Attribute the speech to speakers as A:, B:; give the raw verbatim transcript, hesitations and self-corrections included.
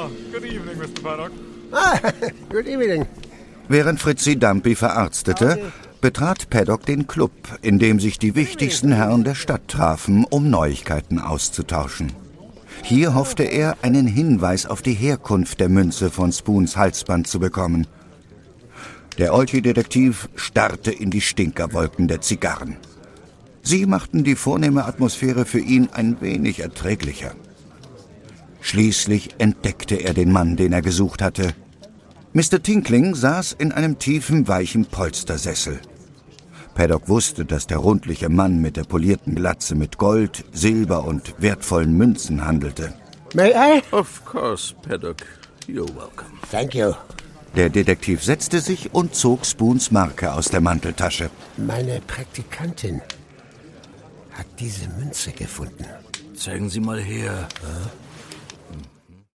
A: Ah, good evening, Mister Paddock.
B: Ah, good evening.
C: Während Fritzi Dumpy verarztete, betrat Paddock den Club, in dem sich die wichtigsten Herren der Stadt trafen, um Neuigkeiten auszutauschen. Hier hoffte er, einen Hinweis auf die Herkunft der Münze von Spoons Halsband zu bekommen. Der Olchi-Detektiv starrte in die Stinkerwolken der Zigarren. Sie machten die vornehme Atmosphäre für ihn ein wenig erträglicher. Schließlich entdeckte er den Mann, den er gesucht hatte. Mister Tinkling saß in einem tiefen, weichen Polstersessel. Paddock wusste, dass der rundliche Mann mit der polierten Glatze mit Gold, Silber und wertvollen Münzen handelte.
B: May I?
D: Of course, Paddock. You're welcome.
B: Thank you.
C: Der Detektiv setzte sich und zog Spoons Marke aus der Manteltasche.
B: Meine Praktikantin hat diese Münze gefunden.
D: Zeigen Sie mal her.
B: Ja?